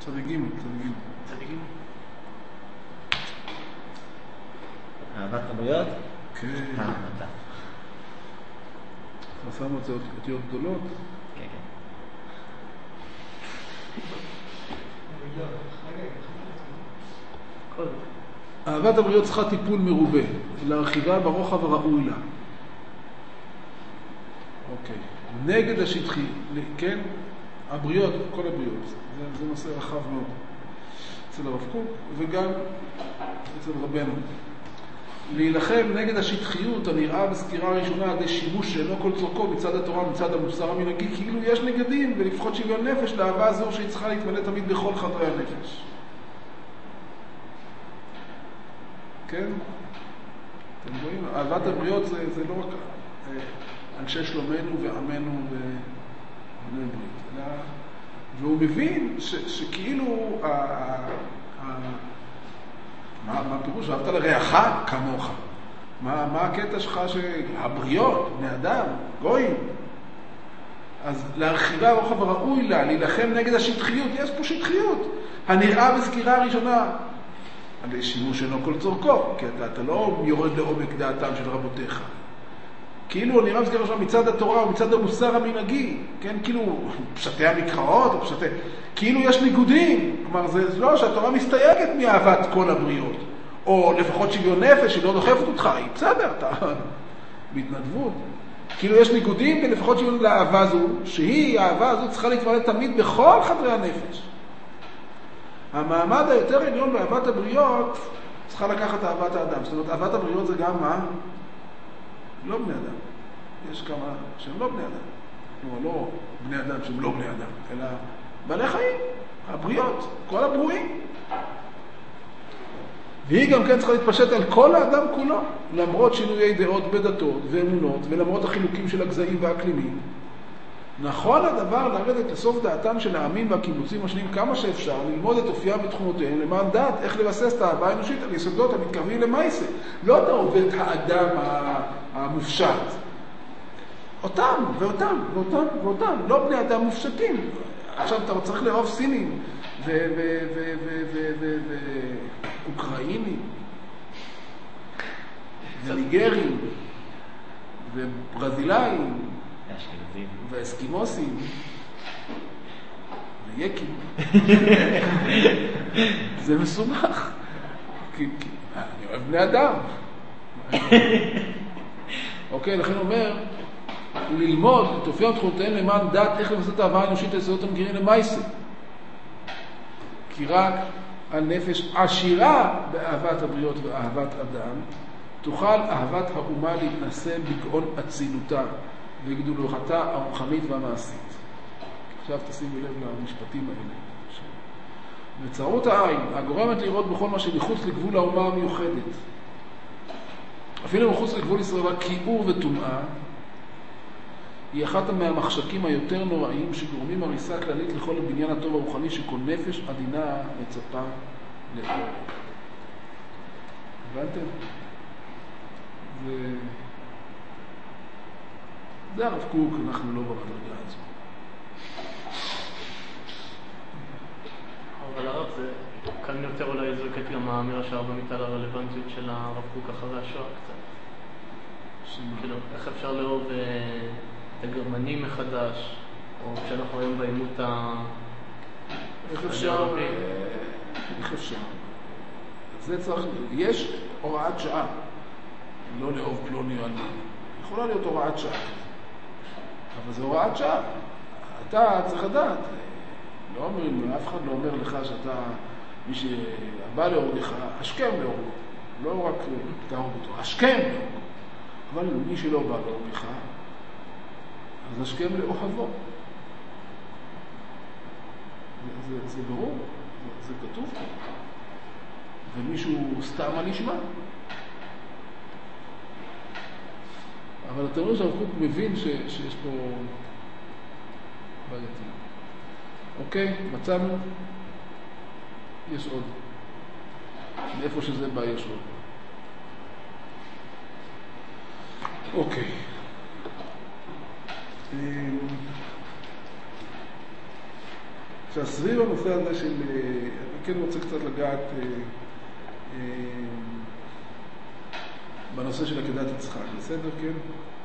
צדיקים. אהבת הבריות? כן. אהבתה. חסם את זה אותיות גדולות? כן. אהבת הבריות צריכה טיפול מרובה, להרחיבה ברוחב הראוי לה. אוקיי. נגד השטחי, כן? הבריות, כל הבריות. זה נושא רחב מאוד. אצל הרב קוק וגם אצל רבנו. להילחם נגד השטחיות הנראה בסקירה הראשונה על ידי שימוש שאינו כל צורכו מצד התורה ומצד המוסר המנהגי, כאילו יש נגדים ולפחות שוויון נפש לאהבה זו שהיא צריכה להתמלא תמיד בכל חדרי הנפש. כן? אתם רואים? אהבת הבריות זה לא רק אנשי שלומנו ועמנו ובני ברית, אלא והוא מבין שכאילו מה הפירוש? אהבת לרעך כמוך. מה הקטע שלך שהבריות, בני אדם, גויים? אז להרחיבה הרוחב הראוי לה, להילחם נגד השטחיות, יש פה שטחיות. הנראה בסקירה הראשונה, על שימוש אינו כל צורכו, כי אתה לא יורד לעומק דעתם של רבותיך. כאילו נראה בסקירה הראשונה מצד התורה ומצד המוסר המנהגי, כן? כאילו פשטי המקראות, או פשטי... כאילו יש ניגודים, כלומר זה לא שהתורה מסתייגת מאהבת כל הבריות, או לפחות שוויון נפש, היא לא דוחפת אותך, היא בסדר, אתה בהתנדבות. כאילו יש ניגודים ולפחות שוויון לאהבה זו, שהיא, האהבה הזו צריכה להתמלא תמיד בכל חדרי הנפש. המעמד היותר עליון באהבת הבריות צריכה לקחת אהבת האדם. זאת אומרת, אהבת הבריות זה גם מה? לא בני אדם. יש כמה שהם לא בני אדם. כלומר, לא בני אדם שהם לא בני אדם, אלא בעלי חיים, הבריות, כל הברואים. והיא גם כן צריכה להתפשט על כל האדם כולו, למרות שינויי דעות בדתות ואמונות, ולמרות החילוקים של הגזעים והאקלימים. נכון הדבר לרדת לסוף דעתם של העמים והקיבוצים השונים כמה שאפשר, ללמוד את אופיים ותכונותיהם, למען דעת איך לבסס את האהבה האנושית על יסודות המתקרבים למעשה. לא אתה עובד האדם המופשט. אותם ואותם ואותם ואותם, לא בני אדם מופשטים. עכשיו אתה צריך לאהוב סינים ואוקראינים וניגרים וברזילאים ואסקימוסים ויקים. זה מסומך. כי אני אוהב בני אדם. אוקיי, לכן אומר ללמוד את אופיים ותכונותיהם למען דעת איך לבסס את האהבה האנושית ליסודות המגיעים למעשה. כי רק הנפש עשירה באהבת הבריות ואהבת אדם תוכל אהבת האומה להתנשא בגאון אצילותה וגדולתה הרוחנית והמעשית. עכשיו תשימו לב למשפטים האלה. וצרות העין הגורמת לראות בכל מה שמחוץ לגבול האומה המיוחדת, אפילו מחוץ לגבול ישראל, כיעור וטומאה, היא אחת מהמחשקים היותר נוראים שגורמים הריסה כללית לכל הבניין הטוב הרוחני שכל נפש עדינה מצפה לאור. הבנתם? זה הרב קוק, אנחנו לא במדרגה הזו. אבל הרב, זה כאן יותר אולי זרקת גם האמירה שהרבה מיטה לרלוונטיות של הרב קוק אחרי השואה קצת. כאילו, איך אפשר לאהוב את הגרמנים מחדש, או כשאנחנו רואים בעימות איך אפשר? זה צריך, יש הוראת שעה, לא לאהוב פלוני או אלמוני. יכולה להיות הוראת שעה, אבל זה הוראת שעה. אתה צריך לדעת, לא אומרים, אף אחד לא אומר לך שאתה, מי שבא להורגך, אשכם להורגו, לא רק תהרוג אותו, אשכם להורגו. אבל מי שלא בא להורגך, אז אשכם לאוהבו. זה ברור, זה כתוב פה. ומישהו סתם מה נשמע. אבל אתה רואה שהרב קוק מבין שיש פה בעייתי. אוקיי, מצאנו. יש עוד. מאיפה שזה בא יש עוד. אוקיי. עכשיו, סביב הנושא הזה של, אני כן רוצה קצת לגעת בנושא של עקדת יצחק, בסדר, כן?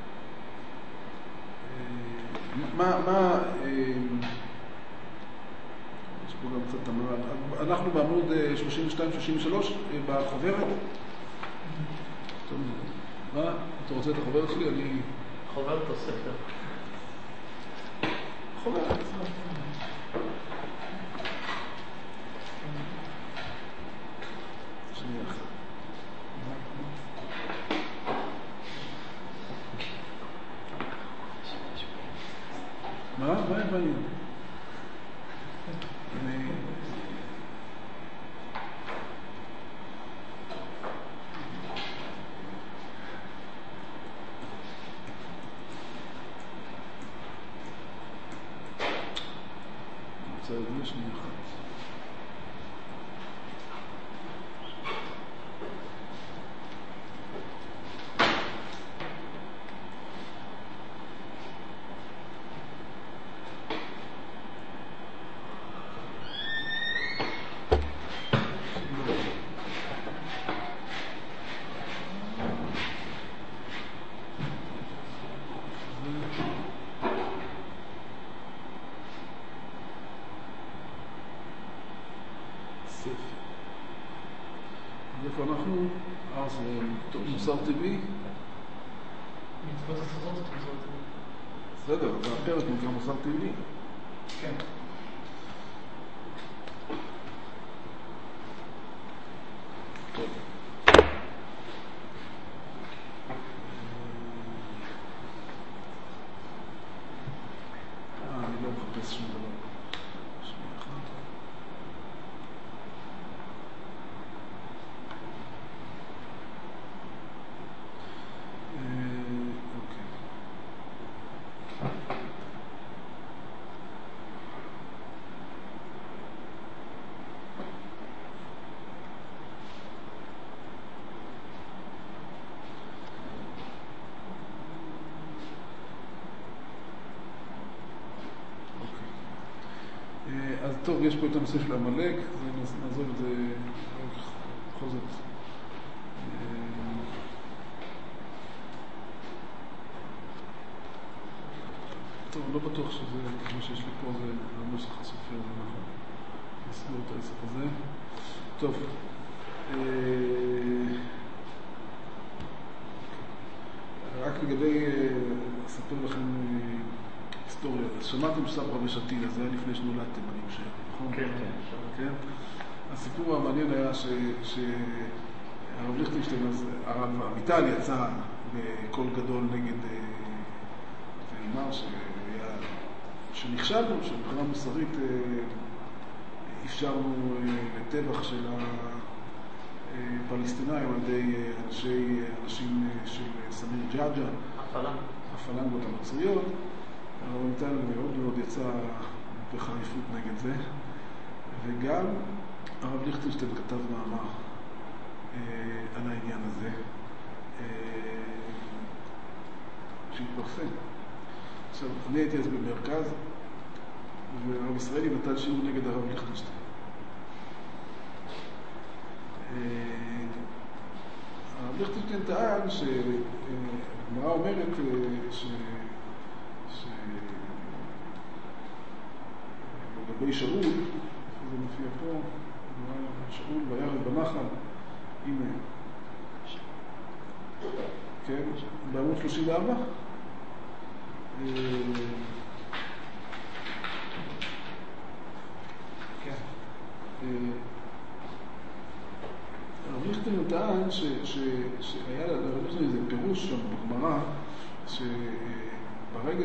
יש פה גם קצת תמר, אנחנו בעמוד 32-33 בחוברת. מה? אתה רוצה את החוברת שלי? אני... חוברת או ספר? חוברת. שנייה אחת. מה הבעיה? רוצה להגיד שנייה אחת. איפה אנחנו? אז מוסר טבעי? מצוות הסודות את מוסר טבעי. בסדר, זה הפרק נקרא מוסר טבעי. כן. טוב. אני לא מחפש שום דבר. שנייה אחת. אז טוב, יש פה את הנושא של המלאק, נעזוב את זה בכל זאת. טוב, לא בטוח שזה, מה שיש לי פה זה הנוסח הסופר, זה נכון. נסגור את העסק הזה. טוב. רק לגבי, אספר לכם היסטוריה. אז שמעתם שסברה ושתילה, זה היה לפני שנולדתם, אני חושב, נכון? כן. כן? הסיפור המעניין היה שהרב ליכטנשטיין, אז הרב אמיטל יצא בקול גדול נגד ואמר שנכשלנו, שמבחינה מוסרית אפשרנו לטבח של הפלסטינאים על ידי אנשים של סמיר ג'אג'ה, הפלנגות הנוצריות. הרב אמיטל מאוד מאוד יצא בחריפות נגד זה, וגם הרב ליכטנשטיין כתב מאמר על העניין הזה שהתפרסם. עכשיו, אני הייתי אז במרכז, והרב ישראלי נתן שיעור נגד הרב ליכטנשטיין. הרב ליכטנשטיין טען שהגמרא אומרת לגבי שאול, זה מופיע פה, שאול וירד בנחל, הנה, כן, בעמוד 34. הרב ליכטנשטיין טען שהיה לרב ליכטנשטיין איזה פירוש שם בגמרא, שברגע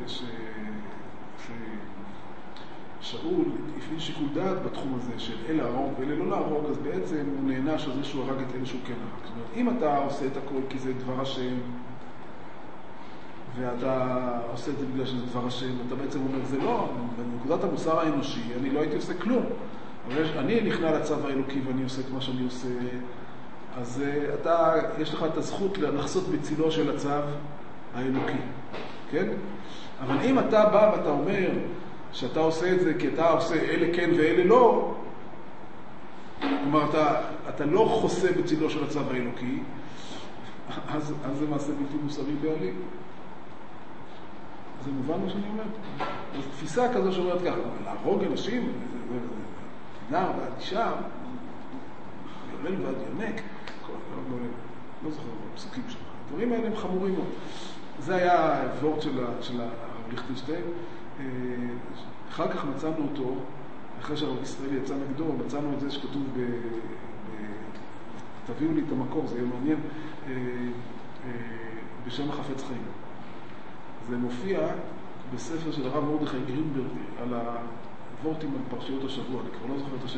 שאול הפעיל שיקול דעת בתחום הזה של אלה להרוג ואלה לא להרוג, אז בעצם הוא נענש על זה שהוא הרג את אלה שהוא כן הרג. זאת אומרת, אם אתה עושה את הכל כי זה דבר השם, ואתה עושה את זה בגלל שזה דבר השם, אתה בעצם אומר, זה לא, בנקודת המוסר האנושי, אני לא הייתי עושה כלום. אבל אני נכנע לצו האלוקי ואני עושה את מה שאני עושה, אז יש לך את הזכות לחסות בצילו של הצו האלוקי, כן? אבל אם אתה בא ואתה אומר, שאתה עושה את זה כי אתה עושה אלה כן ואלה לא, כלומר, אתה לא חוסה בצילו של הצו האלוקי, אז זה מעשה בלתי מוסרי בעליל. זה מובן מה שאני אומר? אז תפיסה כזו שאומרת ככה, להרוג אנשים, נער ועד אישה, יולל ועד יונק, לא זוכר בפסוקים שלך. הדברים האלה הם חמורים מאוד. זה היה הוורד של הרב ליכטנשטיין. אחר כך מצאנו אותו, אחרי שהרב ישראל יצא נגדו, מצאנו את זה שכתוב תביאו לי את המקור, זה יהיה מעניין, בשם החפץ חיים. זה מופיע בספר של הרב מרדכי גרינברג על הוורטים על פרשיות השבוע. אני כבר לא זוכר את השם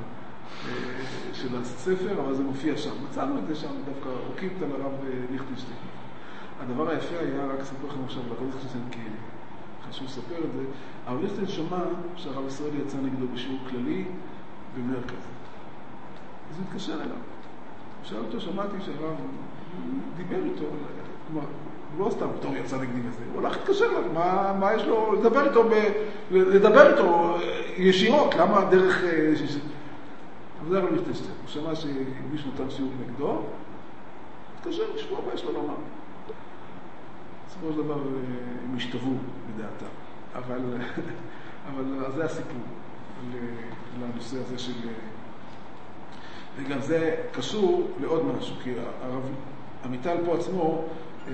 של הספר, אבל זה מופיע שם. מצאנו את זה שם, דווקא עוקבת על הרב ליכטנשטיין. הדבר היפה היה, רק אספר לכם עכשיו, לרב ליכטנשטיין כי חשוב לספר את זה, הרב ליכטנשטיין שמע שהרב ישראל יצא נגדו בשיעור כללי במרכז. אז הוא התקשר אליו. שאל אותו, שמעתי שהרב דיבר איתו, כלומר, הוא לא סתם בתור יצא נגדי מזה, הוא הולך להתקשר אליו, מה יש לו לדבר איתו ישירות, למה דרך... זה הרב ליכטנשטיין, הוא שמע שמישהו נתן שיעור נגדו, התקשר לשמוע מה יש לו לומר. בסופו של דבר הם השתוו בדעתם, אבל זה הסיפור לנושא הזה של... וגם זה קשור לעוד משהו, כי הרב עמיטל פה עצמו,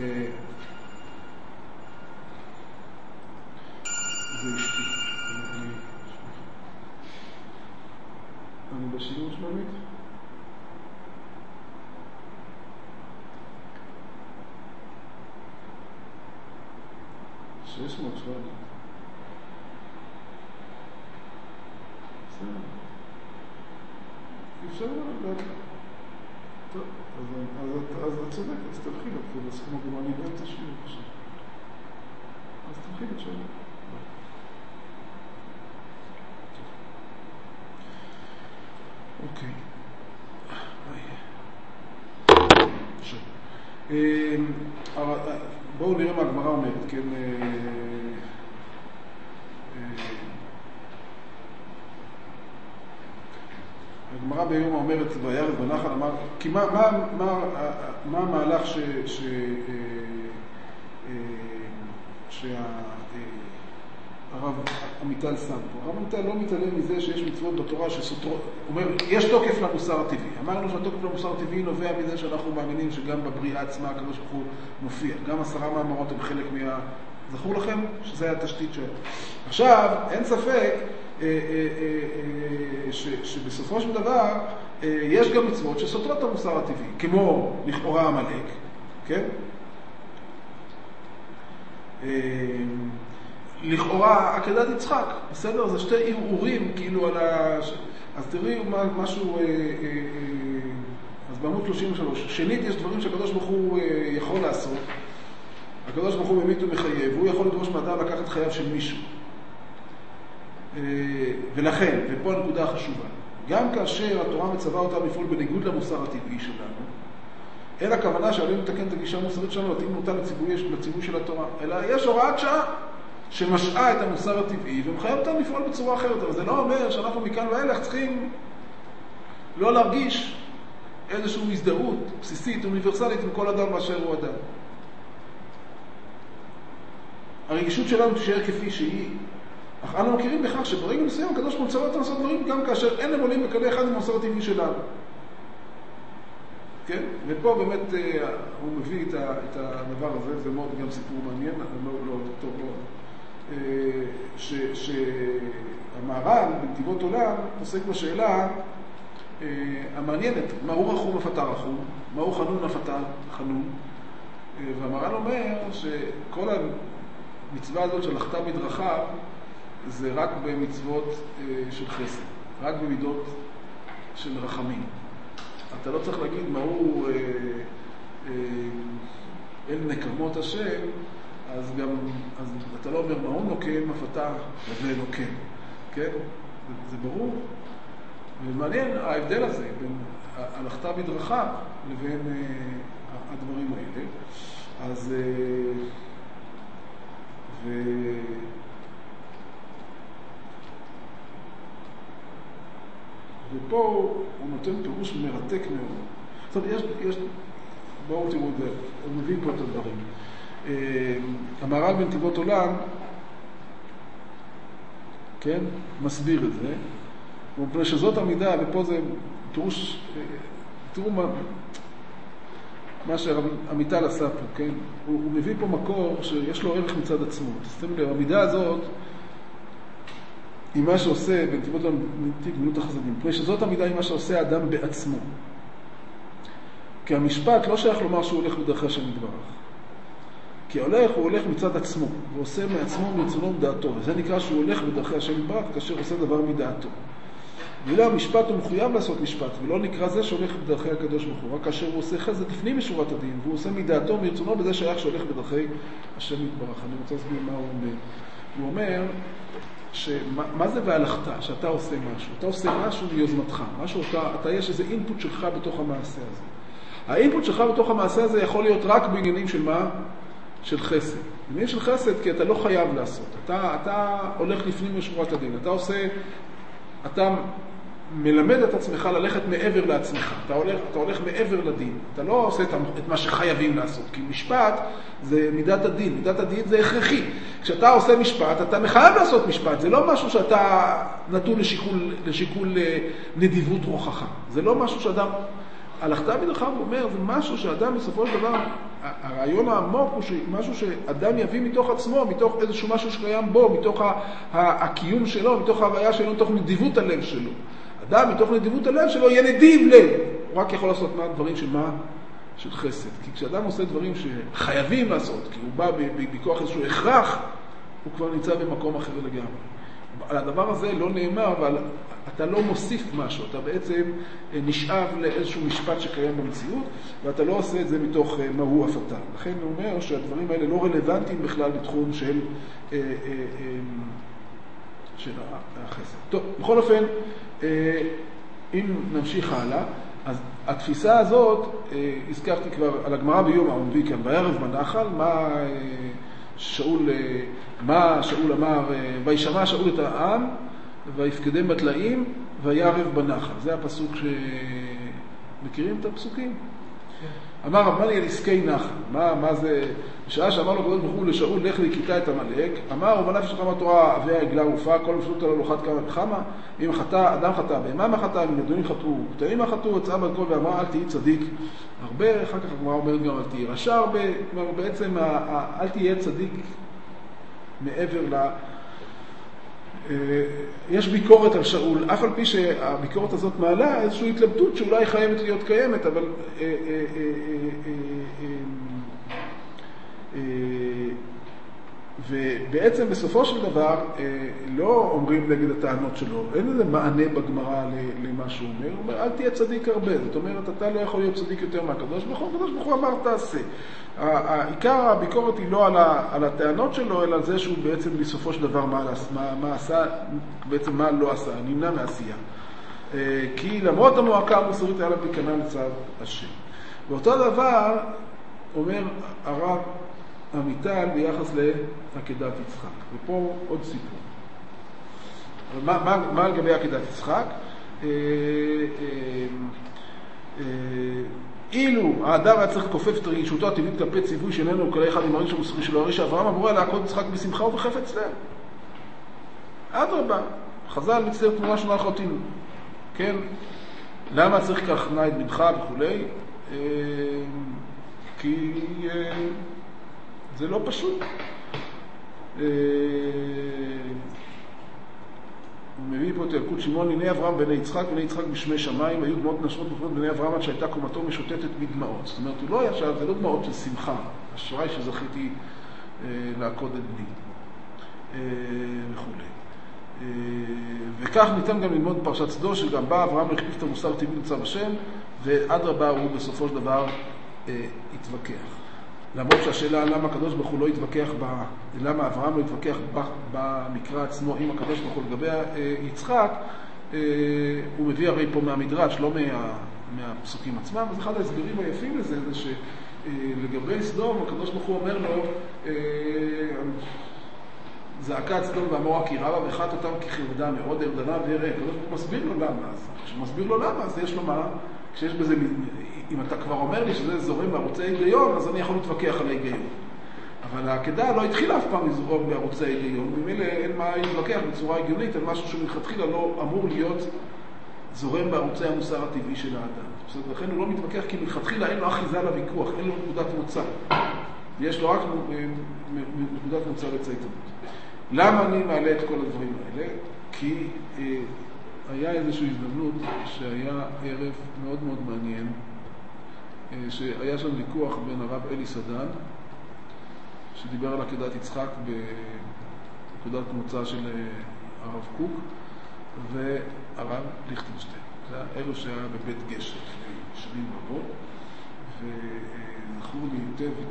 זה אשתי. אני בשיעור שלומית? 600 700. בסדר. אפשר לדעת. טוב, אז את צודקת, אז תלכי לך, אז כמו גם אני באמצע שיעור עכשיו. אז תלכי לך שם. אוקיי. בואו נראה מה הגמרא אומרת, כן? הגמרא ביום אומרת, וירד בנחל, אמר, כי מה המהלך שהרב עמיטל שם פה? הרב עמיטל לא מתעלם מזה שיש מצוות בתורה שסותרות, הוא אומר, יש תוקף למוסר הטבעי. אמרנו שהתוקף למוסר הטבעי נובע מזה שאנחנו מאמינים שגם בבריאה עצמה הקדוש ברוך הוא מופיע. גם 10 מאמרות הם חלק זכור לכם שזה היה התשתית שלו. עכשיו, אין ספק שבסופו של דבר יש גם מצוות שסותרות את המוסר הטבעי, כמו לכאורה המלאק, כן? לכאורה עקדת יצחק, בסדר? זה 2 ערעורים כאילו על אז תראי משהו, אז בעמוד 33, שנית יש דברים שהקדוש ברוך הוא יכול לעשות, הקדוש ברוך הוא ממית ומחייב, והוא יכול לדרוש מאדם לקחת חייו של מישהו. ולכן, ופה הנקודה החשובה, גם כאשר התורה מצווה אותה לפעול בניגוד למוסר הטבעי שלנו, אין הכוונה שעלינו לתקן את הגישה המוסרית שלנו, להתאים אותה לציווי של התורה, אלא יש הוראת שעה שמשעה את המוסר הטבעי ומחייב אותה לפעול בצורה אחרת. אבל זה לא אומר שאנחנו מכאן ואילך צריכים לא להרגיש איזושהי הזדהות בסיסית, אוניברסלית עם כל אדם באשר הוא אדם. הרגישות שלנו תישאר כפי שהיא, אך אנו מכירים בכך שברגע מסוים הקדוש ברוך הוא מצווה אותנו לעשות דברים גם כאשר אין הם עולים בקנה אחד עם המוסר הטבעי שלנו. כן? ופה באמת הוא מביא את הדבר הזה, זה מאוד גם סיפור מעניין, לא טוב מאוד. שהמהר"ל בנתיבות עולם עוסק בשאלה המעניינת, מהו רחום הפתה רחום, מהו חנון הפתה חנון, והמהר"ל אומר שכל המצווה הזאת של לחטא מדרכיו זה רק במצוות של חסד, רק במידות של רחמים. אתה לא צריך להגיד מהו אל נקמות השם, אז אתה לא אומר מהו נוקם הפתה ונוקם, כן? זה ברור. ומעניין ההבדל הזה בין הלכתה בדרכה לבין הדברים האלה. אז ופה הוא נותן פירוש מרתק מאוד. זאת אומרת, בואו תראו את זה, הוא מביא פה את הדברים. המהר"ל בנתיבות עולם, כן, מסביר את זה. הוא אומר שזאת המידה, ופה זה פירוש, תראו מה שהמיטל עשה פה, כן? הוא מביא פה מקור שיש לו ערך מצד עצמו. תשימו לב, המידה הזאת היא מה שעושה, בנתיבות עולם, גמילות החסדים, מפני שזאת המידה היא מה שעושה האדם בעצמו. כי המשפט לא שייך לומר שהוא הולך בדרכי השם יתברך. כי הוא הולך מצד עצמו, הוא עושה מעצמו מרצונו ומדעתו, וזה נקרא שהוא הולך בדרכי השם יתברך כאשר עושה דבר מדעתו. ואילו המשפט הוא מחויב לעשות משפט, ולא נקרא זה שהולך בדרכי הקדוש ברוך הוא, רק כאשר הוא עושה חסד לפנים משורת הדין, והוא עושה מדעתו ומרצונו, וזה שייך שהולך בדרכי השם יתברך. אני רוצה להסביר מה הוא אומר. הוא אומר מה זה והלכת, שאתה עושה משהו? אתה עושה משהו מיוזמתך, משהו אתה יש איזה אינפוט שלך בתוך המעשה הזה. האינפוט שלך בתוך המעשה הזה יכול להיות רק בעניינים של מה? של חסד. בעניינים של חסד כי אתה לא חייב לעשות. אתה הולך לפנים משורת הדין. אתה מלמד את עצמך ללכת מעבר לעצמך. אתה הולך מעבר לדין. אתה לא עושה את מה שחייבים לעשות. כי משפט זה מידת הדין. מידת הדין זה הכרחי. כשאתה עושה משפט, אתה מחייב לעשות משפט. זה לא משהו שאתה נתון לשיקול נדיבות רוחך. זה לא משהו שאדם... הלכתה בדרכיו הוא אומר, זה משהו שאדם בסופו של דבר, הרעיון העמוק הוא משהו שאדם יביא מתוך עצמו, מתוך איזשהו משהו שקיים בו, מתוך הקיום שלו, מתוך ההוויה שלו, מתוך נדיבות הלב שלו. אדם מתוך נדיבות הלב שלו יהיה נדיב לב. הוא רק יכול לעשות דברים של מה? של חסד. כי כשאדם עושה דברים שחייבים לעשות, כי הוא בא בכוח איזשהו הכרח, הוא כבר נמצא במקום אחר לגמרי. על הדבר הזה לא נאמר, אבל אתה לא מוסיף משהו, אתה בעצם נשאב לאיזשהו משפט שקיים במציאות, ואתה לא עושה את זה מתוך מה הוא אף אתה. לכן הוא אומר שהדברים האלה לא רלוונטיים בכלל בתחום של החסד. טוב, בכל אופן, אם נמשיך הלאה, אז התפיסה הזאת, הזכרתי כבר על הגמרא ביום העומבי כאן, בערב בנחל, מה שאול אמר, וישמע שאול את העם, ויפקדם בתלאים, ויערב בנחל. זה הפסוק מכירים את הפסוקים? אמר רב מליה עסקי נחל. מה זה? בשעה שאמר לו הקדוש ברוך הוא לשאול, לך לכיתה את עמלק, אמר ומנה פשע חמה תורה אביה עגלה ערופה, כל מפלות עליו לוחת כמה וכמה, אם חטא, אדם חטא, בהמה מה חטא, אם נדונים חטאו, קטעים מה חטאו, יצאה בת כל ואמרה, אל תהי צדיק הרבה, אחר כך הגמרא אומרת גם, אל תהי רשע הרבה, כלומר בעצם, אל תהיה צדיק מעבר יש ביקורת על שאול, אף על פי שהביקורת הזאת מעלה איזושהי התלבטות שאולי חייבת להיות קיימת, אבל ובעצם בסופו של דבר לא אומרים נגד הטענות שלו, אין איזה מענה בגמרא למה שהוא אומר, הוא אומר אל תהיה צדיק הרבה, זאת אומרת אתה לא יכול להיות צדיק יותר מהקדוש ברוך הוא, הקדוש ברוך הוא אמר תעשה. העיקר הביקורת היא לא על הטענות שלו, אלא על זה שהוא בעצם בסופו של דבר מה עשה, בעצם מה לא עשה, נמנע מעשייה. כי למרות המועקה המוסרית היה לה בקנה לצד השם. ואותו דבר אומר הרב המיטל ביחס לעקדת יצחק. ופה עוד סיפור. מה לגבי עקדת יצחק? אילו האדם היה צריך לכופף את רגישותו הטבעית כלפי ציווי שאיננו כל אחד עם הריש המוסרי שלו, הרי שאברהם אמור לעקוד יצחק בשמחה ובחפץ לב. אדרבה, חז"ל מצטער תמונה שונה לחלוטין. כן? למה צריך כך נא את בנך וכולי? כי זה לא פשוט. הוא מביא פה את ילקוט שמעון, הנה אברהם בני יצחק, בני יצחק בשמי שמיים, היו דמעות נשרות בפנות בני אברהם עד שהייתה קומתו משוטטת בדמעות. זאת אומרת, הוא לא ישב, זה לא דמעות של שמחה, אשראי שזכיתי לעקוד את בני וכו'. וכך ניתן גם ללמוד פרשת צדו, שגם בא אברהם להחליף את המוסר טבעי לצו השם, ואדרבה הוא בסופו של דבר התווכח. למרות שהשאלה למה הקדוש ברוך הוא לא התווכח למה אברהם לא התווכח במקרא עצמו עם הקדוש ברוך הוא לגבי יצחק, הוא מביא הרי פה מהמדרש, לא מהפסוקים עצמם. אז אחד ההסברים היפים לזה זה שלגבי סדום הקדוש ברוך הוא אומר לו זעקת סדום ועמורה כי רבה ואחת אותם כחרדה מאוד ארדנה ויראה. הוא מסביר לו למה. אז כשהוא מסביר לו למה, אז יש לו מה, כשיש בזה, אם אתה כבר אומר לי שזה זורם בערוצי היגיון, אז אני יכול להתווכח על ההיגיון. אבל העקדה לא התחילה אף פעם לזרום בערוצי היגיון, במילא אין מה להתווכח בצורה הגיונית על משהו שמלכתחילה לא אמור להיות זורם בערוצי המוסר הטבעי של האדם. בסדר, לכן הוא לא מתווכח כי מלכתחילה אין לו אחיזה לוויכוח, אין לו נקודת מוצא. יש לו רק נקודת מוצא לצייתנות. למה אני מעלה את כל הדברים האלה? כי היה איזושהי הזדמנות שהיה ערב מאוד מאוד מעניין, שהיה שם ויכוח בין הרב אלי סדן, שדיבר על עקדת יצחק בנקודת מוצא של הרב קוק, והרב ליכטנשטיין. זה היה ערב שהיה בבית גשר לפני שנים רבות, וזכרו לי היטב את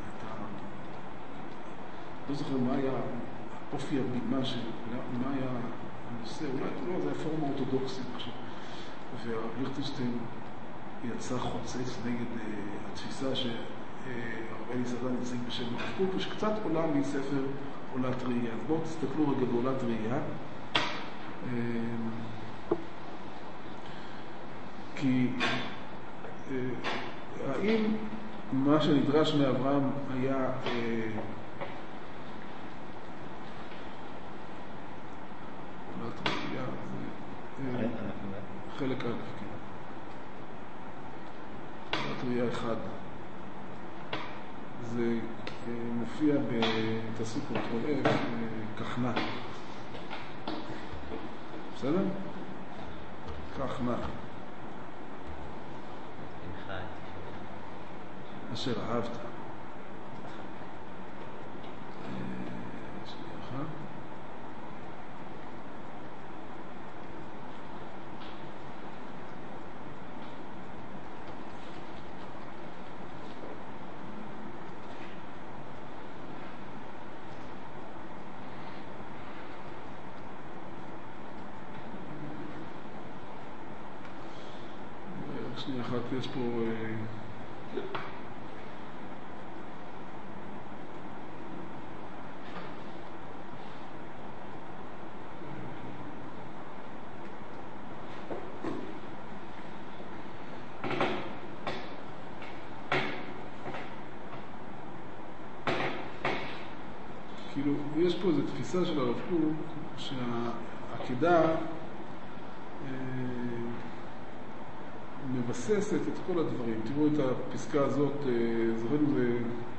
לא זוכר מה היה אופי הבימה מה היה הנושא, אולי לא, זה היה פורום אורתודוקסי עכשיו. והרב ליכטנשטיין יצא חוצץ נגד התפיסה שהרב אלי סדן יציג בשם הרב קוק, ושקצת עולה מספר עולת ראייה. אז בואו תסתכלו רגע בעולת ראייה. כי האם מה שנדרש מאברהם היה עולת ראייה, חלק א', כן. עולת ראייה אחד. זה מופיע בתעשו קונטרול F, כחנה. בסדר? כחנה. אשר אהבת. שנייה. שנייה אחת, יש פה כאילו, יש פה איזו תפיסה של הרב קוק שהעקדה מבססת את כל הדברים. תראו את הפסקה הזאת, זוכרים זה...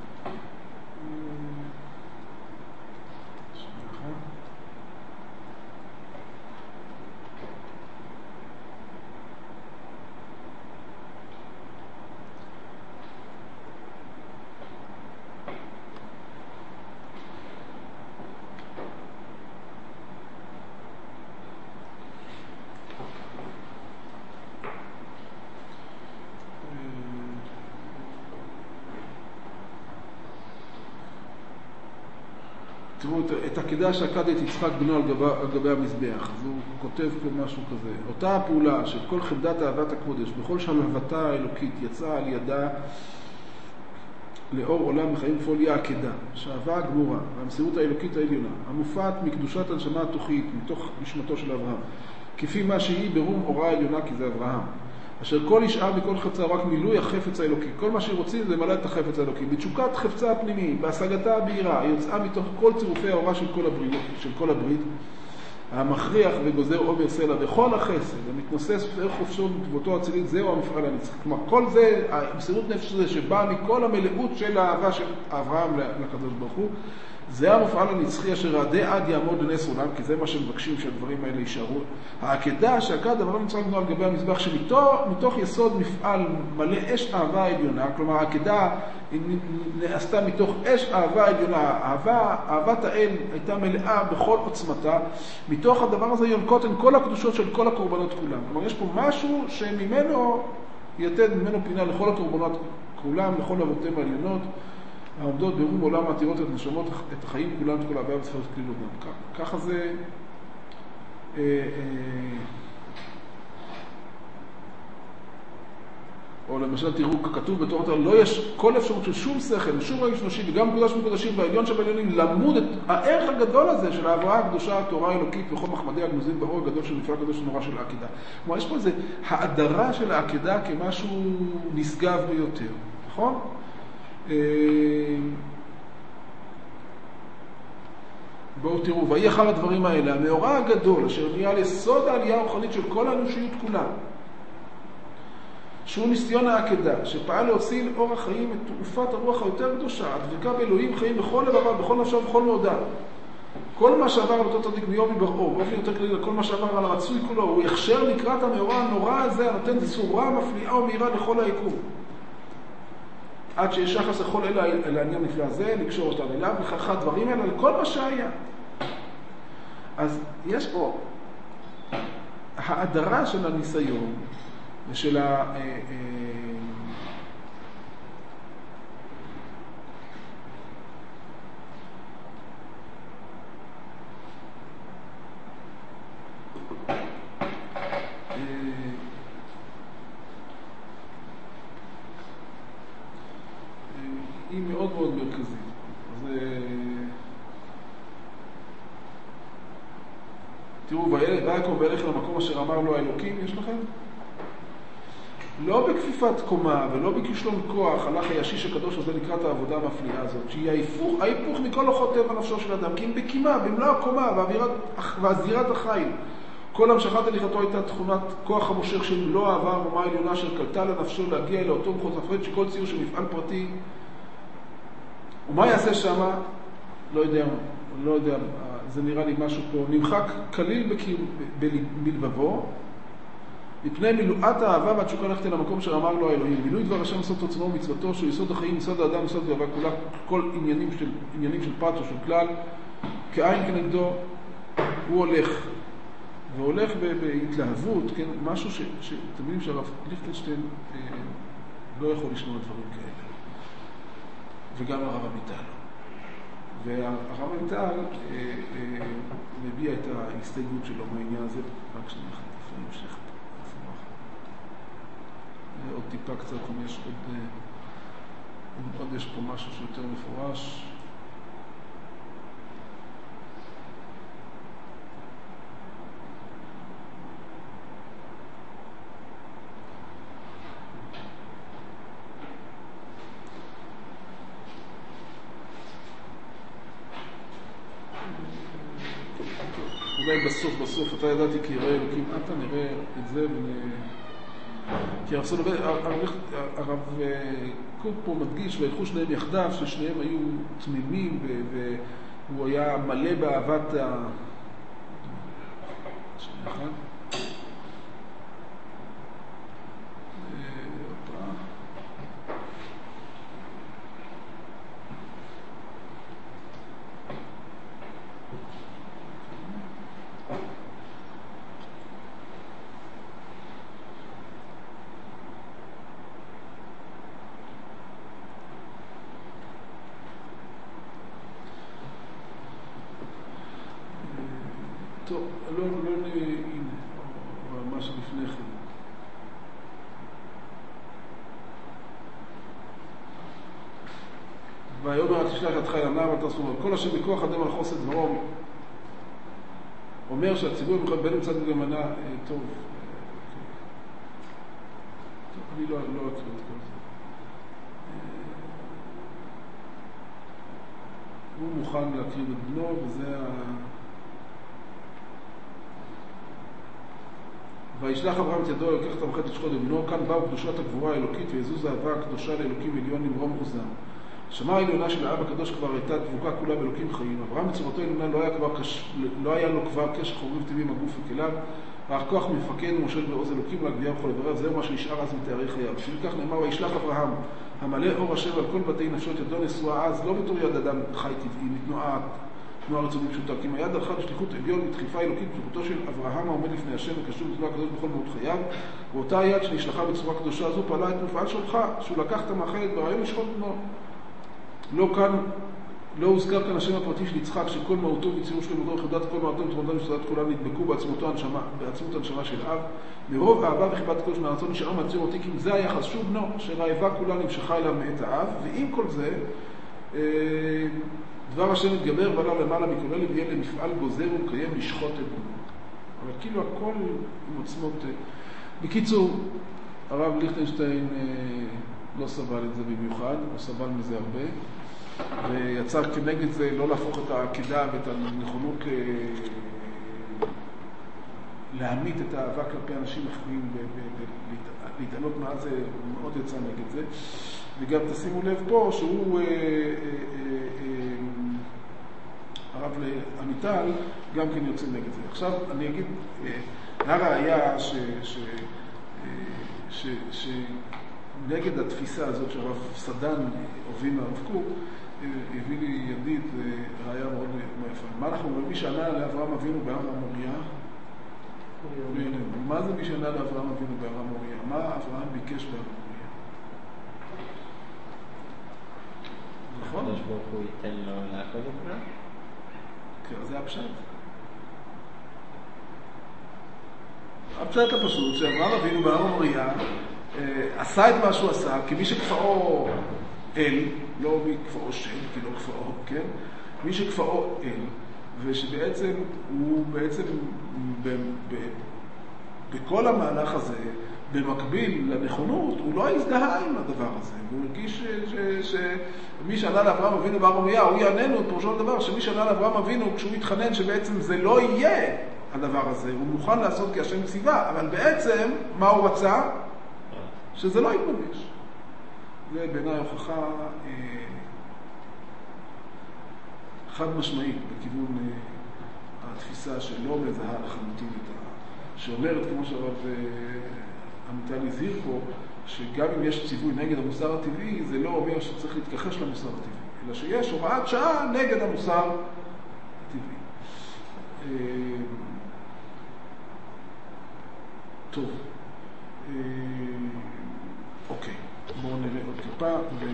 תראו את העקדה שעקד את יצחק בנו על גבי המזבח. אז הוא כותב פה משהו כזה. אותה הפעולה של כל חמדת אהבת הקודש, בכל שלוותה האלוקית, יצאה על ידה לאור עולם מחיים פוליה העקדה, שהאהבה הגמורה והמסירות האלוקית העליונה, המופעת מקדושת הנשמה התוכית, מתוך נשמתו של אברהם, כפי מה שהיא ברום אורה העליונה, כי זה אברהם. אשר כל ישאר מכל חפצה רק מילוי החפץ האלוקי. כל מה שרוצים זה למלא את החפץ האלוקי. בתשוקת חפצה הפנימי, בהשגתה הבהירה, יוצאה מתוך כל צירופי האורה של כל הברית, המכריח וגוזר עובר סלע וכל החסד, המתנוסס בערך חופשו מתבותו הצילית, זהו המפעל הנצחי. כלומר, כל זה, המסירות נפש הזה שבא מכל המלאות של האהבה של אברהם לקדוש ברוך הוא, זה המפעל הנצחי אשר עד יעמוד לנס עולם, כי זה מה שמבקשים שהדברים האלה יישארו. העקדה שעקד אברהם יצחק בנו על גבי המזבח, שמתוך יסוד מפעל מלא אש אהבה עליונה, כלומר העקדה נעשתה מתוך אש אהבה עליונה, אהבת האל הייתה מלאה בכל עוצמתה, מתוך הדבר הזה יונקות עם כל הקדושות של כל הקורבנות כולם. כלומר יש פה משהו שממנו יתד ממנו פינה לכל הקורבנות כולם, לכל אבותיהם העליונות, העומדות ברום עולם העתירות את נשמות, את החיים כולם, את כל ההוויה וצריכות כלילו גם. ככה זה או למשל תראו, כתוב בתורת, לא יש כל אפשרות של שום שכל, שום רגש אנושי, וגם מקודש מקודשים בעליון שבעליונים, למוד את הערך הגדול הזה של ההבראה הקדושה, התורה האלוקית וכל מחמדי הגנוזים באור הגדול של נפלא הקדוש הנורא של העקידה. כלומר, יש פה איזו האדרה של העקידה כמשהו נשגב ביותר, נכון? בואו תראו, ויהי אחר הדברים האלה, המאורע הגדול, אשר נהיה על יסוד העלייה הרוחנית של כל האנושיות כולה, שהוא ניסיון העקדה, שפעל להוציא לאור החיים את תעופת הרוח היותר קדושה, הדבקה באלוהים חיים בכל לבביו, בכל נפשו ובכל מאודיו. כל מה שעבר על אותו צדיק מיום מבראו, באופן יותר כללי, כל מה שעבר על הרצוי כולו, הוא הכשר לקראת המאורע הנורא הזה, הנותן צורה מפליאה ומהירה לכל היקום. עד שיש יחס לכל אל העניין נפלא הזה, לקשור אותם אליו, וכך הדברים האלה, לכל מה שהיה. אז יש פה האדרה של הניסיון, ושל היא מאוד מאוד מרכזית. אז תראו, ויקום וילך למקום אשר אמר לו האלוקים, יש לכם? לא בכפיפת קומה ולא בכישלון כוח הלך הישיש הקדוש הזה לקראת העבודה המפליאה הזאת, שהיא ההיפוך מכל אורחות טבע נפשו של אדם, כי אם בקימה, במלוא הקומה והזירת החיל, כל המשכת הליכתו הייתה תכונת כוח המושך של מלוא אהבה ומה עליונה אשר קלטה לנפשו להגיע אל אותו מחוז הפרד שכל ציור של מפעל פרטי. ומה יעשה שמה? לא יודע, זה נראה לי משהו פה, נמחק כליל בלבבו, מפני מילואת האהבה והתשוקה ללכת אל המקום אשר אמר לו האלוהים. מילוי דבר השם סוד רצונו ומצוותו, שהוא יסוד החיים, יסוד האדם, יסוד גאווה כולה, כל עניינים של פרט או של כלל, כעין כנגדו, הוא הולך בהתלהבות, כן? משהו שתמידים שהרב ליכטנשטיין לא יכול לשמוע דברים כאלה. וגם הרב עמיטל. והרב עמיטל מביע את ההסתייגות שלו מהעניין הזה, רק שנייה אחת, לפני המשך. עוד טיפה קצת, אם יש עוד יש פה משהו שיותר מפורש. אולי בסוף, אתה ידעתי כי יראה אלוקים, אתה נראה את זה כי הרב קוק פה מדגיש, וילכו שניהם יחדיו, ששניהם היו תמימים, והוא היה מלא באהבת שנייה אחת. טוב, לא הנה, מה שלפני כן. ויאמר תשלח ידך אל הנער ותעשו לו. כל אשר בכוח אדם על חוסר דברו אומר שהציבור בין מצד גמנה טוב. אני לא אקריא את כל זה. הוא מוכן להקריב את בנו, וזה וישלח אברהם את ידו, לקח את המחט לשחוט את בנו, כאן באו קדושת הגבורה האלוקית, ויזוז האהבה הקדושה לאלוקים עליון למרום חוזם. שמע העליונה של האב הקדוש כבר הייתה דבוקה כולה באלוקים חיים. אברהם בצורתו העליונה לא היה לו כבר קשר חוריב טבעי עם הגוף וכליו, אך כוח מפקד ומושל בעוז אלוקים להגביה וכל עבריו, זהו מה שנשאר אז מתארי חייו. בשביל כך נאמר, וישלח אברהם המלא אור השם על כל בתי נפשות, ידו נשואה אז, לא בתור יד אדם חי טבעי, מתנועה רצונית פשוטה, כי אם היד הלכה לשליחות עליון בדחיפה אלוקית, דבקותו של אברהם העומד לפני השם וקשור בצורה הקדוש בכל מהות חייו, ואותה היד שנשלחה בצורה קדושה הזו פעלה את מפעל שלך, שהוא לקח את המאכלת ברעיון לשחוט בנו. לא כאן לא הוזכר כאן השם הפרטי של יצחק, שכל מהותו ויצירו שלו מותו יחידת כל מהותו ותמותו משתת כולם נדבקו בעצמות הנשמה של אב. מרוב אהבה וחיבת כל שמרצון נשאר מהציור עתיקים, זה היחס שוב בנו, אשר האהבה כולה נמשכה אליו מאת האב, ועם כל זה, דבר השם מתגבר ועלה למעלה מכל אלה, ויהיה למפעל גוזר ומקיים לשחוט את בנו. אבל כאילו הכל עם עוצמות. בקיצור, הרב ליכטנשטיין לא סבל את זה במיוחד, הוא סבל מזה הרבה, ויצר כנגד זה לא להפוך את העקידה ואת הנכונות להעמיד את האהבה כלפי אנשים אחרים ולהתעלות מעל זה, הוא מאוד יצא נגד זה. וגם תשימו לב פה שהוא הרב לעמיטל גם כן יוצא נגד זה. עכשיו אני אגיד, הראיה שנגד התפיסה הזאת שהרב סדן הוביל מהרב קוק, הביא לי ידיד ראיה מאוד יפה. מה אנחנו אומרים? מי שענה לאברהם אבינו בהר המוריה? מה זה מי שענה לאברהם אבינו בהר המוריה? מה אברהם ביקש בהר המוריה? נכון? הקדוש ברוך הוא ייתן לו לעקוב אותך? כן, זה הפשט. הפשט הפשוט שאברהם אבינו בהר המוריה עשה את מה שהוא עשה, כמי שכפאו אל, לא מכפאו שם, כי לא כפאו, כן? מי שכפאו אל, ושבעצם הוא בעצם בכל המהלך הזה, במקביל לנכונות, הוא לא הזדהה עם הדבר הזה. הוא הרגיש שמי שענה לאברהם אבינו בהר המוריה, הוא יעננו את פרושו לדבר, שמי שענה לאברהם אבינו, כשהוא התחנן שבעצם זה לא יהיה הדבר הזה, הוא מוכן לעשות כי השם ציווה, אבל בעצם מה הוא רצה? שזה לא יתממש. זה בעיניי הוכחה חד משמעית בכיוון התפיסה שלא מזהה לחלוטין שאומרת, כמו שהרב עמיטל הזהיר פה, שגם אם יש ציווי נגד המוסר הטבעי, זה לא אומר שצריך להתכחש למוסר הטבעי, אלא שיש הוראת שעה נגד המוסר הטבעי. טוב. אוקיי, בואו נראה עוד טיפה.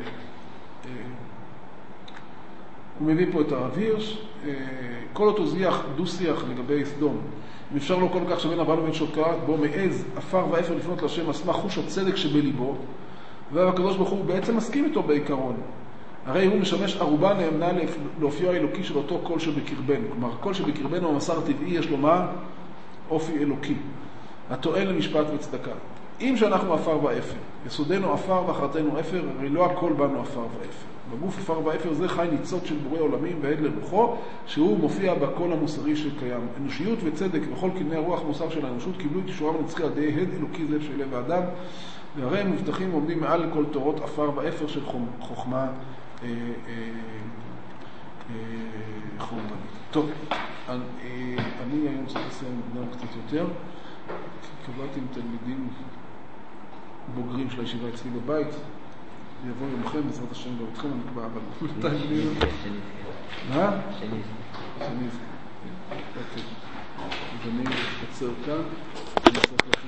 הוא מביא פה את הרב הירש, כל אותו דו-שיח לגבי סדום. אם אפשר לו כל כך שבין אברהם לבין שוקעת, בו מעז, אפר ואפר לפנות לשם, אסמה חוש הצדק שבליבו, והקדוש ברוך הוא בעצם מסכים איתו בעיקרון. הרי הוא משמש ערובה נאמנה לאופיו האלוקי של אותו קול שבקרבנו. כלומר, קול שבקרבנו המסר הטבעי יש לו מה? אופי אלוקי. התואל למשפט וצדקה. אם שאנחנו אפר ואפר, יסודנו אפר ואחרתנו אפר, הרי לא הכל בנו אפר ואפר. בגוף אפר ואפר זה חי ניצוץ של בורא עולמים ועד לרוחו, שהוא מופיע בקול המוסרי שקיים. אנושיות וצדק וכל קדמי הרוח מוסר של האנושות קיבלו את ישורם ונצחי על ידי הד אלוקי זה של לב האדם, והרי הם מובטחים ועומדים מעל לכל תורות אפר ואפר של חוכמה חורבנית. טוב, אני היום צריך לסיים מוקדם קצת יותר. קבלתי עם תלמידים בוגרים של הישיבה אצלי בבית, יבואו יומכם, בעזרת השם ואותכם, אני כבר אבל מתי בלי זה? מה? שני. אוקיי. אז אני אקצר כאן.